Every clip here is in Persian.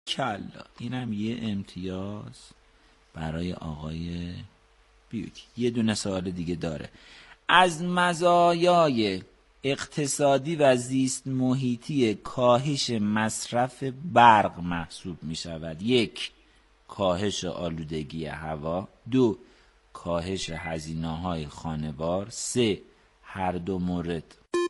کلا اینم یه امتیاز برای آقای بیوتی. یه دونه سوال دیگه داره. از مزایای اقتصادی و زیست محیطی کاهش مصرف برق محسوب می شود: 1. کاهش آلودگی هوا. 2. کاهش هزینه‌های خانوار. 3. هر دو مورد.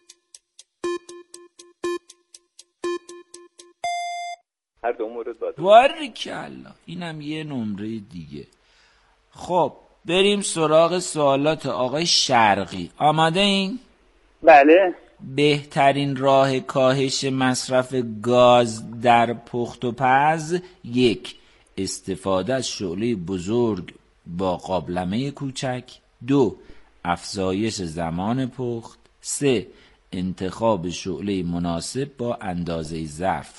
هر دو مورد باید. باریکلا، اینم یه نمره دیگه. خب بریم سراغ سوالات آقای شرقی. آماده این؟ بله. بهترین راه کاهش مصرف گاز در پخت و پز: 1. استفاده از شعله بزرگ با قابلمه کوچک. 2. افزایش زمان پخت. 3. انتخاب شعله مناسب با اندازه ظرف.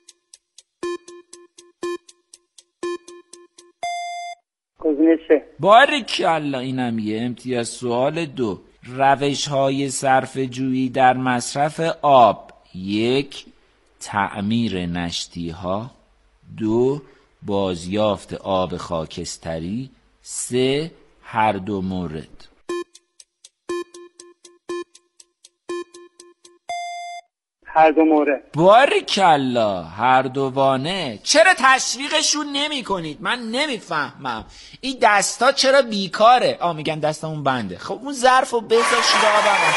گزینه 3. باریکلا، اینم یه امتیاز. سوال 2. روش‌های صرفه‌جویی در مصرف آب: 1. تعمیر نشتی‌ها. 2. بازیافت آب خاکستری. 3. هر دو مورد. هر دو مورد. باریکلا، هر دوانه. چرا تشویقشون نمی کنید؟ من نمیفهمم این دستا چرا بیکاره. میگن دستمون بنده. خب اون ظرفو بذار شده آبم.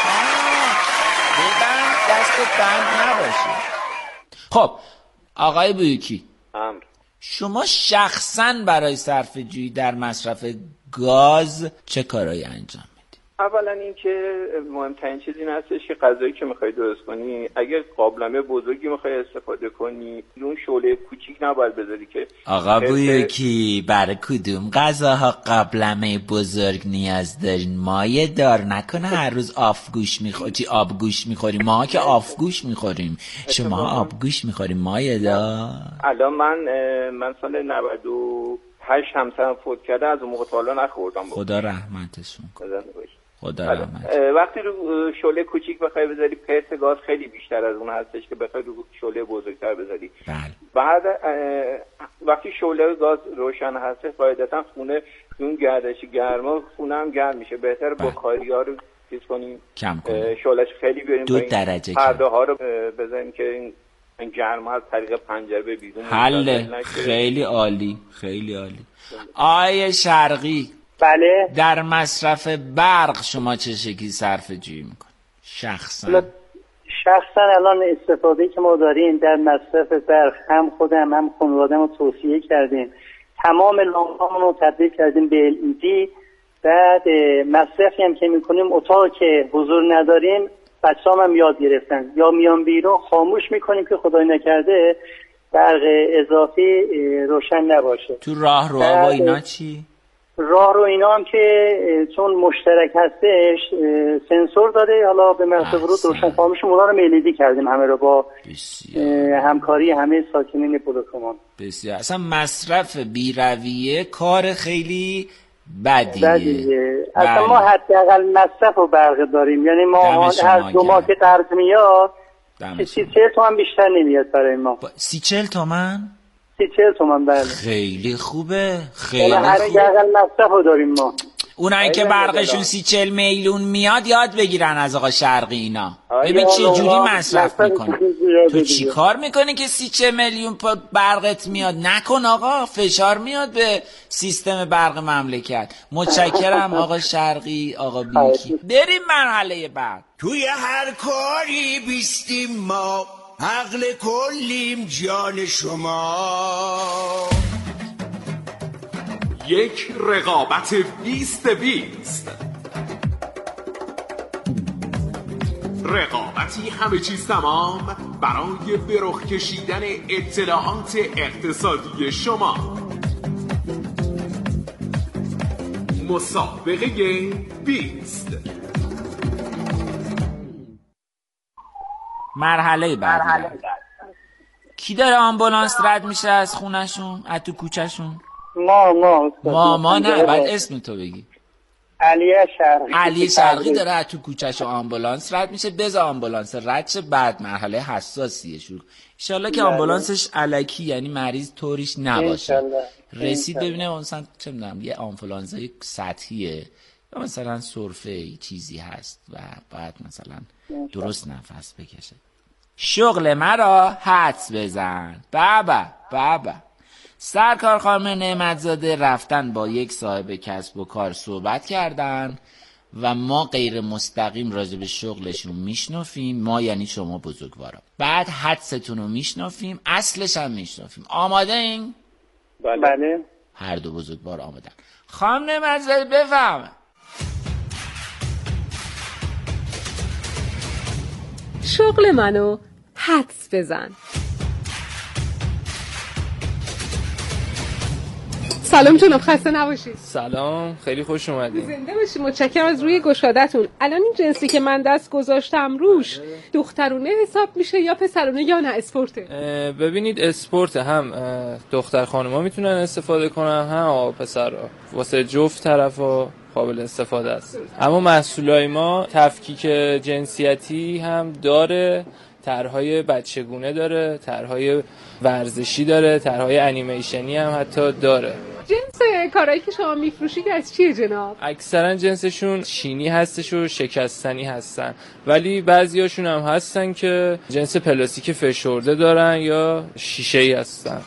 ببند دستت بند نباشه. خب آقای بویکی، شما شخصا برای صرفه جویی در مصرف گاز چه کارایی انجام؟ اولا این که مهمترین چیز این هستش که غذایی که میخوای درست کنی اگر قابلمه بزرگی میخوای استفاده کنی اون شعله کوچیک نباید بذاری که آقا بویکی برای کدوم غذاها قابلمه بزرگ نیاز دارین؟ مایه دار نکنه هر روز آبگوش میخوری. ما که آبگوش میخوریم، شما آبگوش میخوریم. مایه دار. الان من سال 98 همسرم فوت کرده، از اون موقع تا حالا نخوردم. خدا رحمتشون کنه. خدا رحمت. وقتی رو شعله کوچیک بخوای بذاری پرت گاز خیلی بیشتر از اون هستش که بخوای رو شعله بزرگتر بذاری. بله. بعد وقتی شعله گاز روشن هستش قاعدتا خونه اون گردش گرما خونه هم گرم میشه. بهتره بخاری‌ها رو چیز کنیم، کم کنیم، شعلهش خیلی بیاریم 2 درجه پرده‌ها رو بذاریم که این گرما از طریق پنجره به بیرون حله. خیلی عالی، خیلی عالی. آیه شرقی، بله. در مصرف برق شما چه شکلی صرفه جویی میکنید شخصا؟ شخصا الان استفاده که ما داریم در مصرف برق، هم خودم هم خانواده‌ام رو توصیه کردیم. تمام لامپ‌هامون رو تبدیل کردیم به LED. بعد مصرفی هم که میکنیم اتاق که حضور نداریم بچه‌هام هم یاد گرفتن یا میان بیرون خاموش میکنیم که خدای نکرده برق اضافی روشن نباشه. تو راه رو و اینا چی؟ راه رو اینا هم که چون مشترک هستش سنسور داره، حالا به مرز ورود روشن خاموش اونا رو میلیدی کردیم همه رو با همکاری همه ساکنین بلوکمان. بسیار. اصلا مصرف بی‌رویه کار خیلی بدیه. اصلا ما حداقل مصرف و برق داریم، یعنی ما هر 2 ماه که قرض میاد 30-40 تومن بیشتر نمیاد برای ما. 30-40 تومن؟ 30-40 تومن. بله. خیلی خوبه، خیلی خوبه. حداقل مصرف رو داریم ما. اونایی که برقشون 30-40 میلیون میاد یاد بگیرن از آقا شرقی اینا. ببین چه جوری مصرف میکنه. تو چی کار میکنی که 30-40 میلیون برقت میاد؟ نکن آقا، فشار میاد به سیستم برق مملکت. متشکرم آقا شرقی، آقا بیکی. بریم مرحله بعد. توی هر کاری بیستیم ما، عقل کلیم جان شما. یک رقابت 20-20. رقابتی همه چیز تمام برای به رخ کشیدن اطلاعات اقتصادی شما. مسابقه 20. مرحله بعد. کی داره آمبولانس رد میشه از خونشون، از تو کوچهشون؟ ما نه، بعد اسم تو بگی. علی شرقی داره تو کوچه‌شو آمبولانس رد میشه. بذار آمبولانس رد شه، بعد مرحله حساسیه شروع. انشالله که آمبولانسش الکی، یعنی مریض طوریش نباشه. رسید ببینه مثلا چه میدونم یه آنفولانزای سطحیه یا مثلا سرفه چیزی هست و بعد مثلا درست نفس بکشه. شغل مرا حدس بزن. بابا سرکار خانم نعمتزاده رفتن با یک صاحب کسب و کار صحبت کردن و ما غیر مستقیم راجع به شغلشون میشنفیم. ما یعنی شما بزرگوارا. بعد حدستون رو میشنفیم، اصلش هم میشنفیم. آماده این؟ بله. هر دو بزرگوار آمدن. خانم نعمتزاده بفهم. شغل منو حدس بزن. سلام جناب، خسته نباشید. سلام، خیلی خوش اومدید. زنده باشید. متشکرم از روی گشادتون. الان این جنسی که من دست گذاشتم روش دخترونه حساب میشه یا پسرونه یا نه اسپورته؟ ببینید اسپورت، هم دختر خانوما میتونن استفاده کنن هم آقا پسرها، واسه جفت طرفا قابل استفاده است. اما محصولای ما تفکیک جنسیتی هم داره، طرح‌های بچگونه داره، طرح‌های ورزشی داره، طرح‌های انیمیشنی هم حتی داره. جنس کارهایی که شما میفروشید از چیه جناب؟ اکثرا جنسشون چینی هستش و شکستنی هستن، ولی بعضیاشون هم هستن که جنس پلاستیک فشرده دارن یا شیشه‌ای هستن.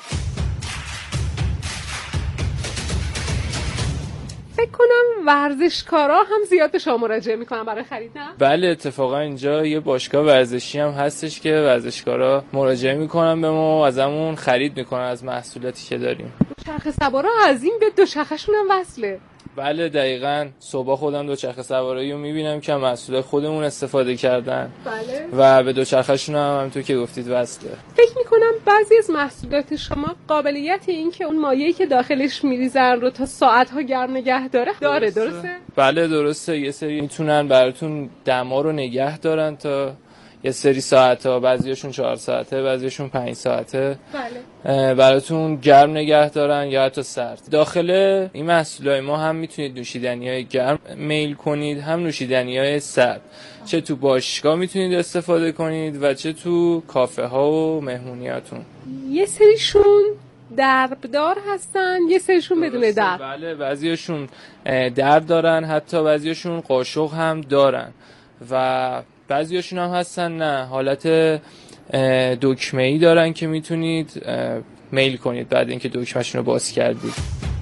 فکر کنم ورزشکارا هم زیاد به شما مراجعه میکنن برای خرید، نه؟ بله، اتفاقا اینجا یه باشگاه ورزشی هم هستش که ورزشکارا مراجعه میکنن به ما و ازمون خرید میکنن از محصولاتی که داریم. دوچرخه سوارا از این به دوچرخه‌شون هم وصله. بله دقیقاً، صبح خودم دوچرخه سواری رو میبینم که محصول خودمون استفاده کردن. بله. و به دوچرخه‌شون هم همونطور که گفتید وصله. فکر میکنم بعضی از محصولات شما قابلیت این که اون مایعی که داخلش میریزن رو تا ساعت‌ها گرم نگه داره درسته؟ بله درسته. یه سری میتونن براتون دما رو نگه دارن تا یه سری ساعت‌ها، بعضیاشون 4 ساعته، بعضیاشون 5 ساعته. بله. براتون گرم نگه دارن یا حتی سرد. داخل این محصولات ما هم میتونید نوشیدنی‌های گرم میل کنید، هم نوشیدنی‌های سرد. چه تو باشگاه میتونید استفاده کنید و چه تو کافه ها و مهمونیاتون. یه سریشون دربدار هستن، یه سریشون بدون درب. بله، بعضیاشون درب دارن، حتی بعضیاشون قاشق هم دارن و بعضیاشون هم هستن نه حالت دکمه‌ای دارن که میتونید میل کنید بعد اینکه دکمه‌شون رو باز کردید.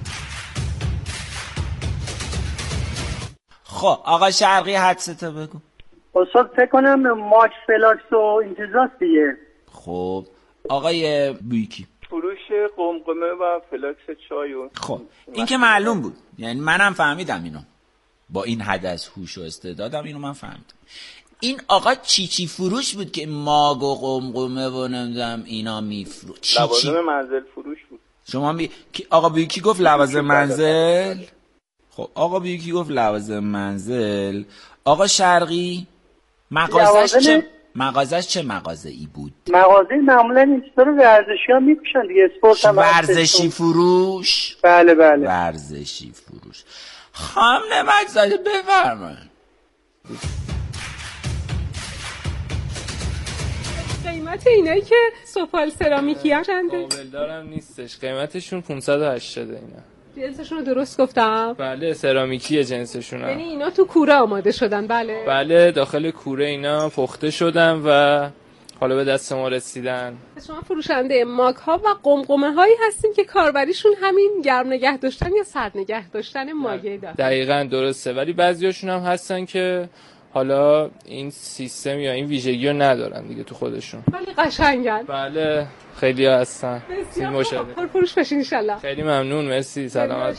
خب آقا شرقی حدستو بگو. استاد فکر کنم ماکس فلاکس و انتزاس دیگه. خب آقای بیکی. فروش قمقمه و فلاکس چای و خب این که معلوم بود، یعنی منم فهمیدم اینو، با این حد از هوش و استعدادم اینو من فهمیدم. این آقا چی فروش بود که ماگ و قمقمه و نمیدونم اینا میفروش؟ لوازم منزل فروش بود. شما آقا بیکی گفت لوازم منزل. خب آقا بیکی گفت لوازم منزل. آقا شرقی مغازش چه مغازه‌ای بود؟ مغازه معمولا این چیزا رو ورزشی‌ها میپوشن دیگه، اسپورت هم ورزشی فروش. بله ورزشی فروش. خانم نعمتزاده بفرمایید. قیمت اینایی که سفال سرامیکی هم چنده؟ قابل دارم نیستش، قیمتشون 580 اینا. جنسشون رو درست گفتم؟ بله سرامیکی جنسشون هم. یعنی اینا تو کوره آماده شدن؟ بله داخل کوره اینا پخته شدن و حالا به دست ما رسیدن. شما فروشنده ماگ ها و قمقمه هایی هستین که کاربریشون همین گرم نگه داشتن یا سرد نگه داشتن ماگی داره؟ دقیقاً درسته، ولی بعضیاشون هم هستن که حالا این سیستم یا این ویژگی رو ندارن دیگه تو خودشون، ولی قشنگن. بله خیلی ها هستن. پر فروش بشین انشالله. خیلی ممنون، مرسی، سلامت.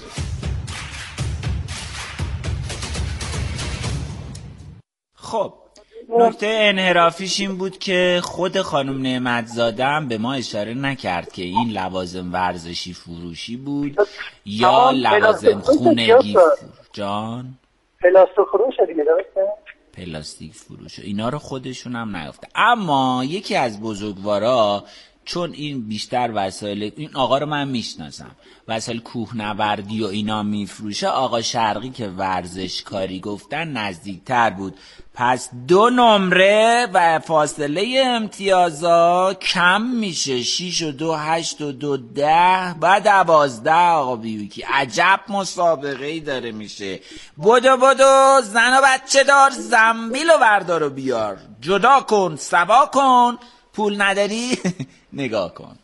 خب نکته انحرافیش این بود که خود خانم نعمتزاده هم به ما اشاره نکرد که این لوازم ورزشی فروشی بود یا لوازم خونگی جان پلاستیک فروش دیگه، درسته؟ پلاستیک فروش اینا رو خودشون هم نگفته. اما یکی از بزرگوارا چون این بیشتر وسایل، این آقا رو من میشناسم، وسایل کوهنوردی و اینا میفروشه، آقا شرقی که ورزشکاری گفتن نزدیکتر بود. پس 2 نمره و فاصله امتیازا کم میشه. 6 و 2 8 و 2 10 و 12. آقا بیوکی عجب مسابقه‌ای داره میشه. بدو زن و بچه دار، زنبیل و بردار و بیار، جدا کن سوا کن، پول نداری نگاه کن.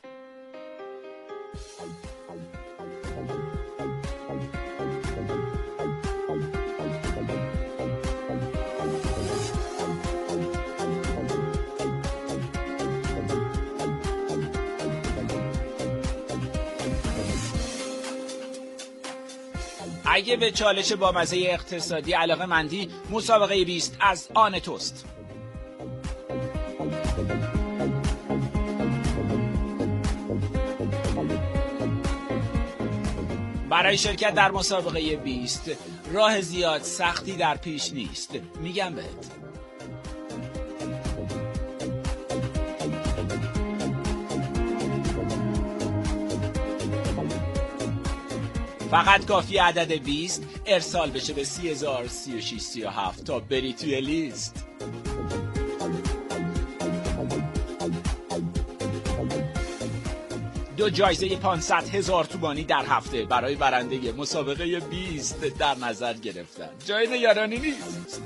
اگه به چالش با مزه اقتصادی علاقه مندی، مسابقه 20 از آن توست. برای شرکت در مسابقه 20 راه زیاد سختی در پیش نیست، میگم بهت. فقط کافی عدد 20 ارسال بشه به 30,036 تا بری توی لیست. دو جایزه 500,000 تومانی در هفته برای برنده مسابقه 20 در نظر گرفتن. جای نگرانی نیست.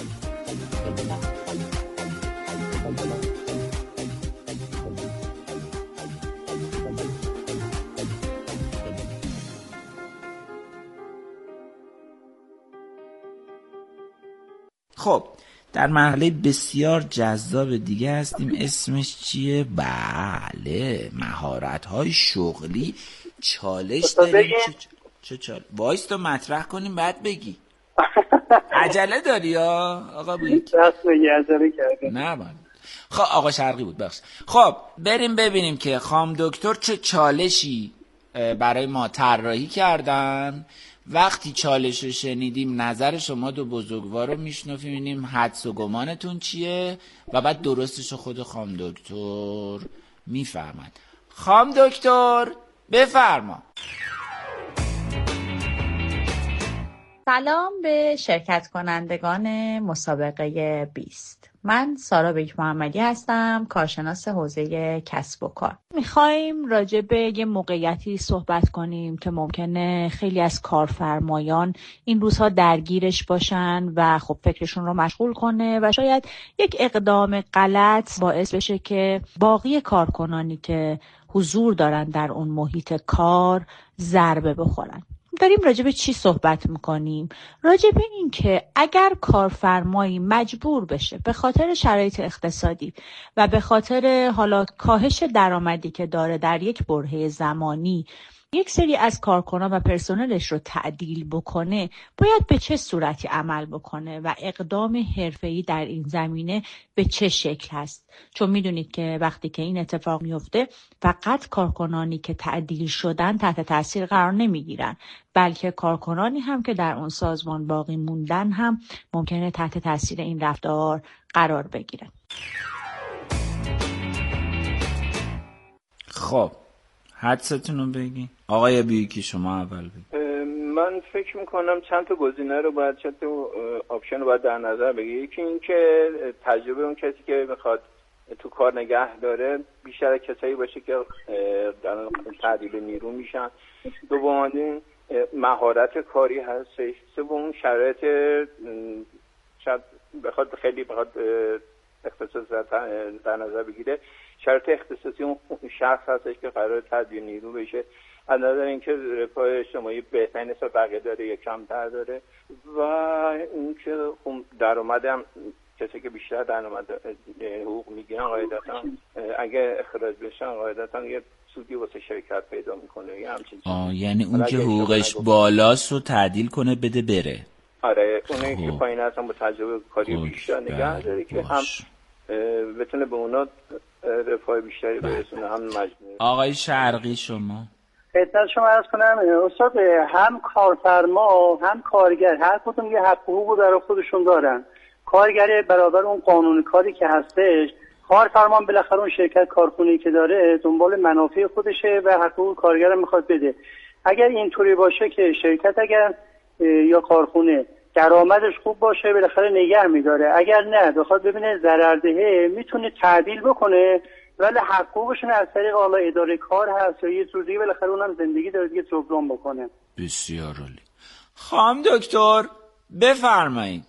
خب در مرحله بسیار جذاب دیگه هستیم. اسمش چیه؟ بله، مهارت‌های شغلی. چالش داریم. چه وایس تو مطرح کنیم بعد بگی. عجله داری یا آقا بود؟ راست میگی، عجله کردم. نه من. خب آقا شرقی بود بخش. خب بریم ببینیم که خام دکتر چه چالشی برای ما طراحی کردن. وقتی چالش رو شنیدیم نظر شما دو بزرگوار رو میشنویم، ببینیم حدس و گمانتون چیه و بعد درستش رو خود خام دکتر میفهمن. خام دکتر بفرما. سلام به شرکت کنندگان مسابقه 20. من سارا بیک محمدی هستم، کارشناس حوزه کسب و کار. میخوایم راجع به یه موقعیتی صحبت کنیم که ممکنه خیلی از کارفرمایان این روزها درگیرش باشن و خب فکرشون رو مشغول کنه و شاید یک اقدام غلط باعث بشه که باقی کارکنانی که حضور دارن در اون محیط کار ضربه بخورن. داریم راجع به چی صحبت میکنیم؟ راجع به این که اگر کارفرمایی مجبور بشه به خاطر شرایط اقتصادی و به خاطر حالا کاهش درآمدی که داره در یک برهه زمانی یک سری از کارکنان و پرسنلش رو تعدیل بکنه، باید به چه صورتی عمل بکنه و اقدام حرفه‌ای در این زمینه به چه شکل هست. چون میدونید که وقتی که این اتفاق میفته فقط کارکنانی که تعدیل شدن تحت تاثیر قرار نمیگیرن، بلکه کارکنانی هم که در اون سازمان باقی موندن هم ممکنه تحت تاثیر این رفتار قرار بگیرن. خب حدستون رو بگی. آقای بیوکی شما اول بگی. من فکر میکنم چند تا گزینه رو باید، چند تا آپشن رو باید در نظر بگیری. یکی این که تجربه اون کسی که میخواد تو کار نگه داره بیشتر کسایی باشه که در تعدیل نیرو میشن. دوم مهارت کاری هستش. سوم شرایط شاید بخواد خیلی بخواد اختصاص در نظر بگیره، شرط اختصاصی اون شخص هستش که قرار تعدیل نیرو بشه، از نظر اینکه رفاه اجتماعی بهترین نسبت بقیه داره یا کمتر داره، و اینکه درآمد هم کسی که بیشتر درآمد حقوق میگیرن قاعدتا اگه اخراج بشن قاعدتا یه سودی واسه شرکت پیدا میکنه یا همچین چیزی. یعنی اون که حقوقش بالاست رو تعدیل کنه بده بره. آره اونه که پایین هستن با تجربه کاری بیشتر نگه داره که هم بتونه به اونا رفاه بیشتری برسونه هم مجموعه. آقای شرقی شما خدمت شما عرض کنم استاد، هم کارفرما هم کارگر هر کدوم یه حق حقوق در خودشون دارن. کارگر برابر اون قانون کاری که هستش کارفرمان بالاخره اون شرکت کارخونه‌ای که داره دنبال منافع خودشه و حقوق کارگر میخواد بده. اگر اینطوری باشه که شرکت اگر یا کارخونه درآمدش خوب باشه بالاخره نگه میداره، اگر نه بخواد ببینه ضرردهه میتونه تعدیل بکنه، ولی حقوقشون از طریق حالا اداره کار هست یا یه جور دیگه بالاخره اونم زندگی داره دیگه جبران بکنه. بسیار عالی. خانم دکتر بفرمایید.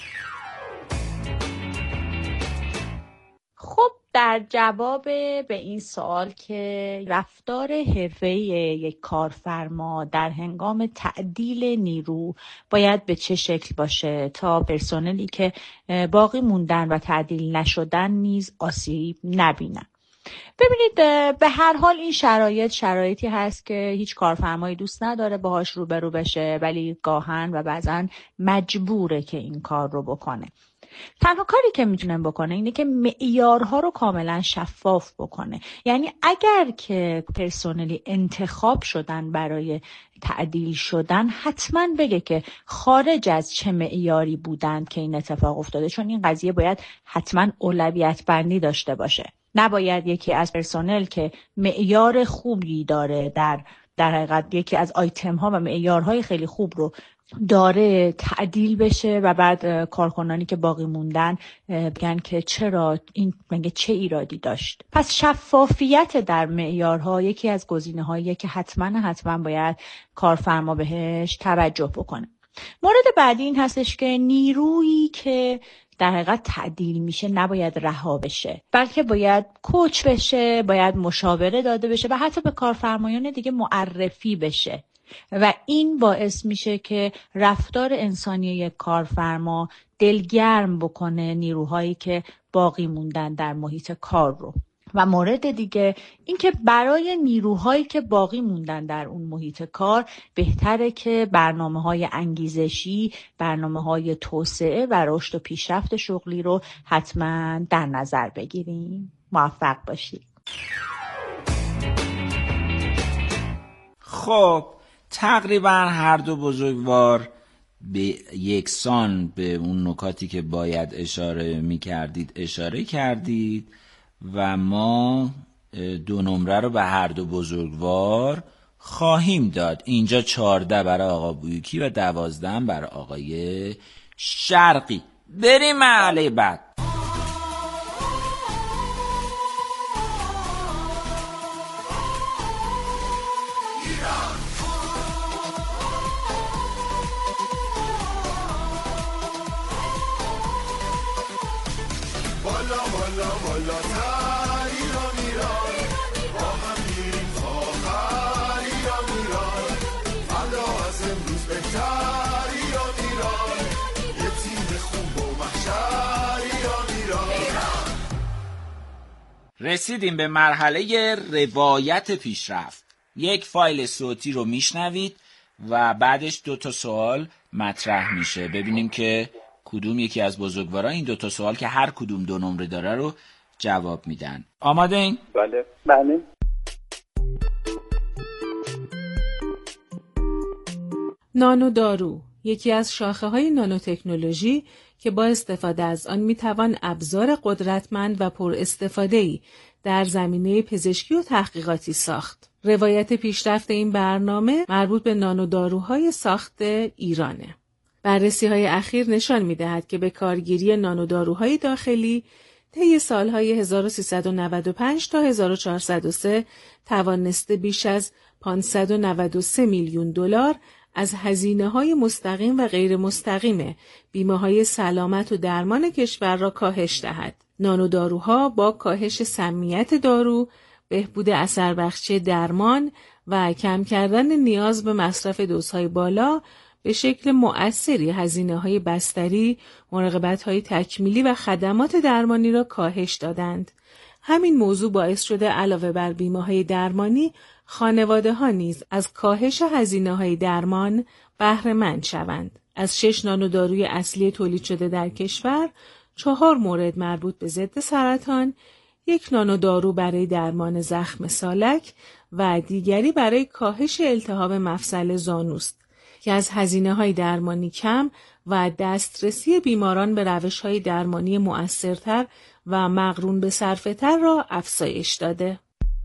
خب در جواب به این سوال که رفتار حرفه‌ای یک کارفرما در هنگام تعدیل نیرو باید به چه شکل باشه تا پرسنلی که باقی موندن و تعدیل نشدن نیز آسیب نبینن. ببینید به هر حال این شرایطی هست که هیچ کارفرمایی دوست نداره باهاش روبرو بشه، ولی گاهن و بعضن مجبوره که این کار رو بکنه. تنها کاری که میتونه بکنه اینه که معیارها رو کاملا شفاف بکنه. یعنی اگر که پرسنلی انتخاب شدن برای تعدیل شدن، حتما بگه که خارج از چه معیاری بودند که این اتفاق افتاده، چون این قضیه باید حتما اولویت بندی داشته باشه. نباید یکی از پرسنل که معیار خوبی داره در حقیقت یکی از آیتم ها و معیارهای خیلی خوب رو داره تعدیل بشه و بعد کارکنانی که باقی موندن بگن که چرا این مگه چه ایرادی داشت. پس شفافیت در معیارها یکی از گزینه‌هاییه که حتما باید کارفرما بهش توجه بکنه. مورد بعدی این هستش که نیرویی که در حقیقت تعدیل میشه نباید رها بشه، بلکه باید کوچ بشه، باید مشاوره داده بشه و حتی به کارفرمایان دیگه معرفی بشه و این باعث میشه که رفتار انسانی یک کارفرما دلگرم بکنه نیروهایی که باقی موندن در محیط کار رو. و مورد دیگه این که برای نیروهایی که باقی موندن در اون محیط کار بهتره که برنامه‌های انگیزشی، برنامه‌های توسعه و رشد و پیشرفت شغلی رو حتما در نظر بگیریم. موفق باشید. خب تقریبا هر دو بزرگوار به یکسان به اون نکاتی که باید اشاره می‌کردید اشاره کردید و ما 2 نمره رو به هر دو بزرگوار خواهیم داد. اینجا 14 برای آقا بویکی و 12 برای آقای شرقی. بریم مرحله بعد. رسیدیم به مرحله روایت پیشرفت. یک فایل صوتی رو میشنوید و بعدش 2 سوال مطرح میشه. ببینیم که کدوم یکی از بزرگوارا این 2 سوال که هر کدوم 2 نمره داره رو جواب میدن. آماده این؟ بله. نانو دارو یکی از شاخه‌های نانوتکنولوژی که با استفاده از آن میتوان ابزار قدرتمند و پر استفاده‌ای در زمینه پزشکی و تحقیقاتی ساخت. روایت پیشرفت این برنامه مربوط به نانوداروهای ساخت ایرانه. بررسی‌های اخیر نشان می‌دهد که به کارگیری نانوداروهای داخلی طی سالهای 1395 تا 1403 توانسته بیش از 593 میلیون دلار از هزینه‌های مستقیم و غیر مستقیم بیمه‌های سلامت و درمان کشور را کاهش دهد. نانوداروها با کاهش سمیت دارو، بهبود اثربخشی درمان و کم کردن نیاز به مصرف دوزهای بالا به شکل مؤثری هزینه‌های بستری، مراقبت‌های تکمیلی و خدمات درمانی را کاهش دادند. همین موضوع باعث شده علاوه بر بیمه‌های درمانی، خانواده‌ها نیز از کاهش هزینه‌های درمان بهره مند شوند. از 6 نانوداروی اصلی تولید شده در کشور، 4 مورد مربوط به ضد سرطان، 1 نانودارو برای درمان زخم سالک و دیگری برای کاهش التهاب مفصل زانوست که از هزینه‌های درمانی کم و دسترسی بیماران به روش‌های درمانی مؤثرتر و مقرون به صرفه‌تر را افزایش داده.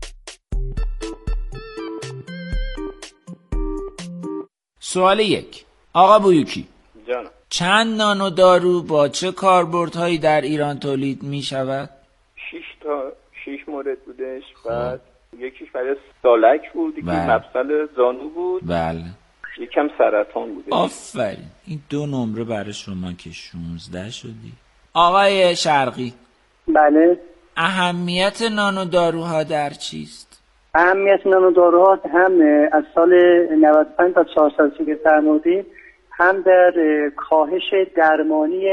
سوال 1. آقا بویوکی، جانم. چند نانو دارو با چه کاربردهایی در ایران تولید می شود؟ 6 مورد بودش. بعد یکیش برای سالک بود، یکی مفصل زانو بود، بله، یکم سرطان بودش. آفرین. این 2 نمره برای شما که 16 شدی. آقای شرقی، بله. اهمیت نانو داروها در چیست؟ اهمیت نانو داروها هم از سال 95 تا 4 سال که فرمودید هم در کاهش درمانی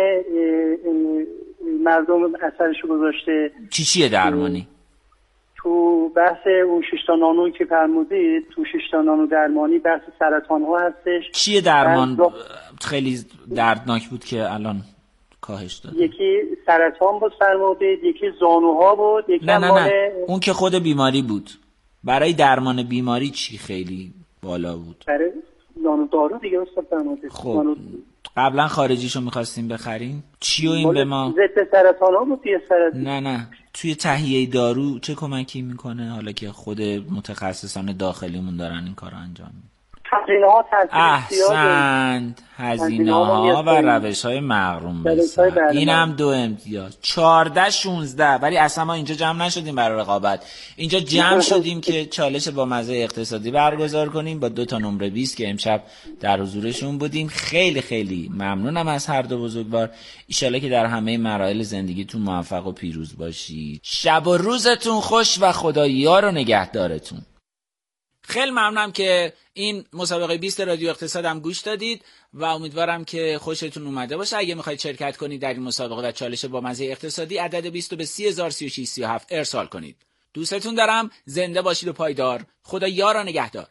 مردم اثرشو گذاشته. چیه درمانی؟ تو بحث اون 6 تا نانویی که فرمودید، تو 6 تا نانو درمانی بحث سرطان ها هستش. چیه درمان خیلی دردناک بود که الان کاهش داد؟ یکی سرطان بود فرمودید، یکی زانوها بود، یکی نه اون که خود بیماری بود. برای درمان بیماری چی خیلی بالا بود؟ برای نانو دارو دیگه استاد فرمودید. خب قبلا خارجیشو می‌خواستیم بخریم. چی و این به ما؟ ضد سرطان ها بود دیگه. نه توی تهیه دارو چه کمکی میکنه حالا که خود متخصصان داخلیمون دارن این کارو انجام میدن؟ هزینه‌ها احسنت، هزینه‌ها و روش‌های مغروم بسن. اینم 2 امتیاز. 14 16. ولی اصلا ما اینجا جمع نشدیم برای رقابت. اینجا جمع شدیم که چالش با مزه اقتصادی برگزار کنیم با 2 تا نمره 20 که امشب در حضورشون بودیم. خیلی خیلی ممنونم از هر دو بزرگوار. ایشالا که در همه مراحل زندگیتون موفق و پیروز باشید. شب و روزتون خوش و خدا یار و نگهدارتون. خیلی ممنونم که این مسابقه 20 رادیو اقتصاد هم گوش دادید و امیدوارم که خوشتون اومده باشه. اگه میخواید شرکت کنید در این مسابقه و چالش با مزه اقتصادی، عدد 20 رو به 3003637 ارسال کنید. دوستتون دارم. زنده باشید و پایدار. خدا یار و نگهدار.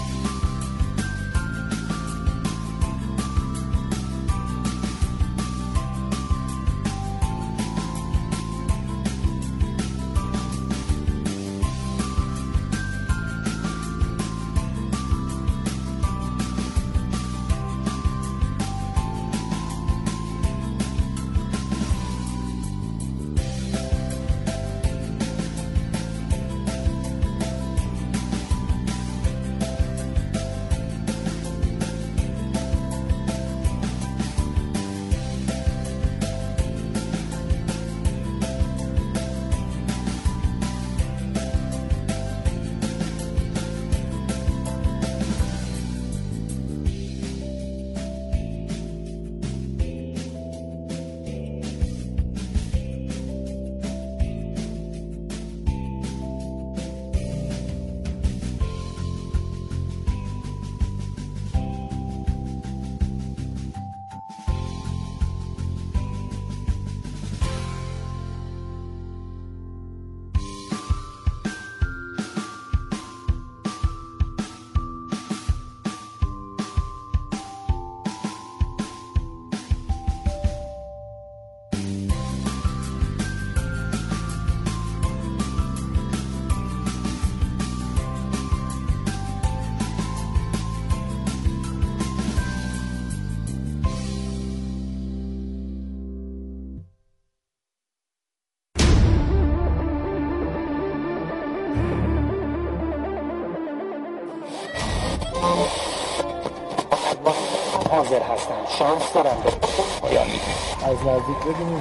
حاضر هستم. شانس دارم از نزدیک ببینیم.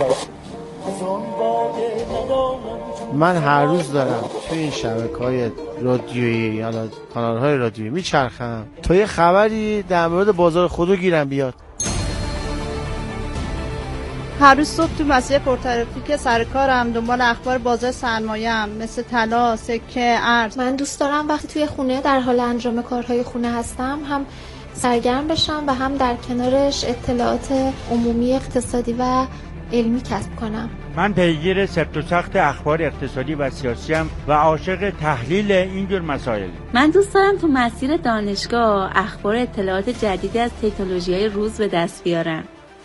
من هر روز دارم توی این شبکه‌های رادیویی یا کانال‌های رادیویی میچرخم تا یه خبری در مورد بازار خودرو گیرم بیاد. هر روز صبح تو مسیر پرترافیک سر کارم دنبال اخبار بازار سرمایه‌ام مثل طلا، سکه، ارز. من دوست دارم وقتی توی خونه در حال انجام کارهای خونه هستم هم سرگرم بشم و هم در کنارش اطلاعات عمومی اقتصادی و علمی کسب کنم. من پیگیر سفت و سخت اخبار اقتصادی و سیاسی ام و عاشق تحلیل اینجور مسائل. من دوست دارم تو مسیر دانشگاه اخبار اطلاعات جدیدی از تکنولوژی‌های روز به دست بیارم.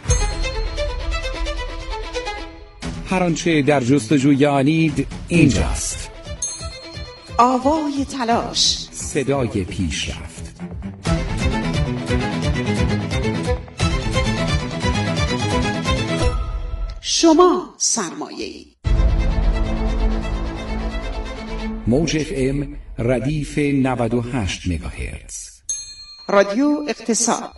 هر آنچه در جستجوی آنید اینجاست. آوای تلاش، صدای پیشرفت. شما سرمایه‌ای. موج FM ردیف 98 مگاهرتز. رادیو اقتصاد.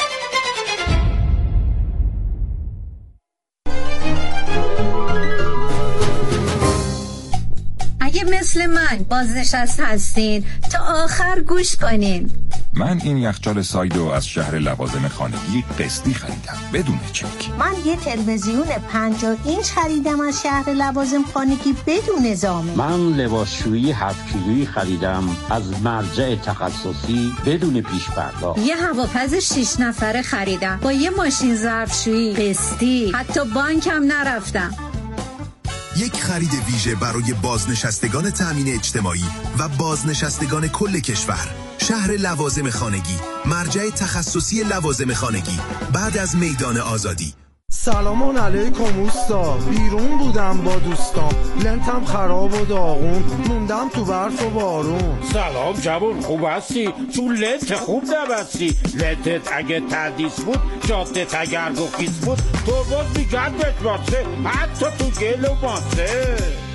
اگه مثل من بازنشسته هستین تا آخر گوش کنین. من این یخچال سایدو از شهر لوازم خانگی قسطی خریدم بدون چک. من یه تلویزیون 50 اینچ خریدم از شهر لوازم خانگی بدون زامن. من لباسشویی 7 کیلویی خریدم از مرجع تخصصی بدون پیش پرداخت. یه هواپز 6 نفره خریدم با یه ماشین ظرفشویی قسطی، حتی بانکم نرفتم. یک خرید ویژه برای بازنشستگان تأمین اجتماعی و بازنشستگان کل کشور. شهر لوازم خانگی، مرجع تخصصی لوازم خانگی، بعد از میدان آزادی. سلام علیکم اوستا، بیرون بودم با دوستان، لنتم خراب و داغون، موندم تو برف و بارون. سلام جوون، خوب هستی؟ تو لنت خوب نبستی. لنتت اگه تردیس بود، جادت اگر گفیس بود، تو باز میگردت باسه، حتی تو گل و باسه.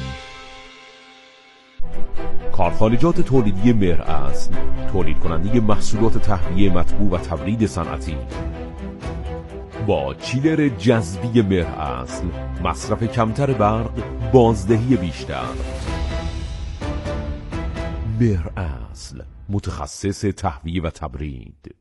کارخانجات تولیدی مهر اصل، تولید کننده محصولات تهویه مطبوع و تبرید صنعتی. با چیلر جذبی مهر اصل، مصرف کمتر برق، بازدهی بیشتر. مهر اصل، متخصص تهویه و تبرید.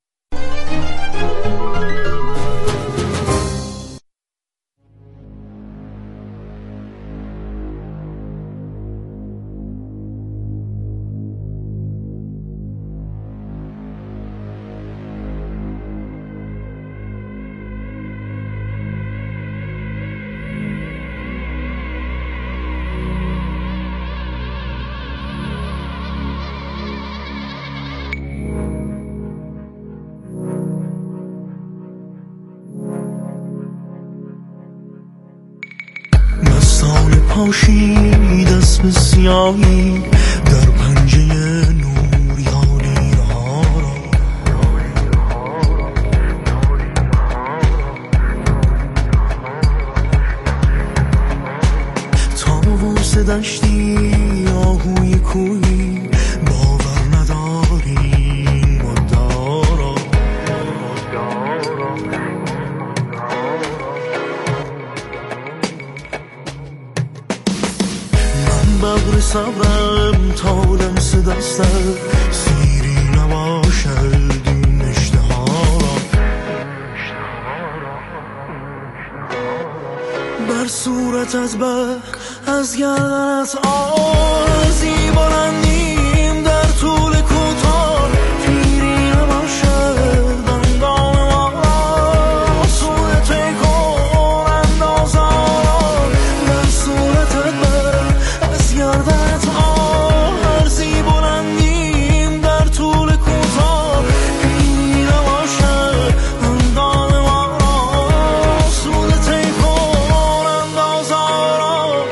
پاشید اسم سیاهی در پنجه نوریانی ها را، طاووس دشتی آهوی کویی، باور نداریم مدارا. بغر صبرم تا لمس دستم، سیری نباشد این اشتها را. بر صورت از بر از گردنت آرزی بلندیم در طول کوتاه، پیری نباشد اندام ما را، سوی تکون انداز آرام. بر صورتت بر از گردنت آرزی بلندیم در طول کوتاه، پیری نباشد اندام ما را، سوی تکون انداز آرام.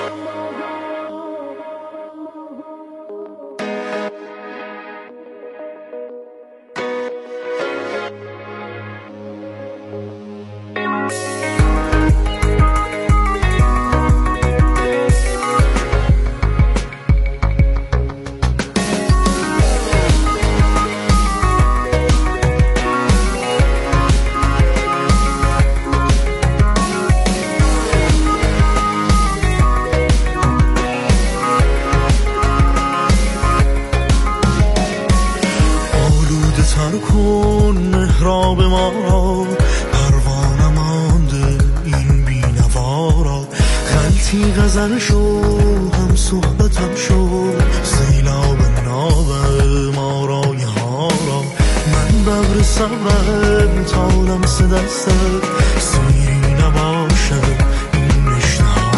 آلوده تر کن محراب ما را، پروانه مانده این بینوارا. خلطی غزل شو هم صحبتم شو، سیلاب ناب ما رای ها را. من بغر صبرم تا لمس دستت، سیری نباشد این اشتها.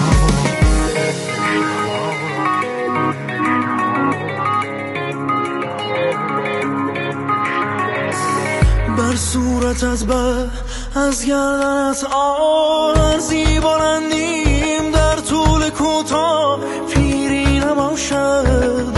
بر صورت از بر از گردنت آرزی بلندیم در طول کوتاه، پیری نباشد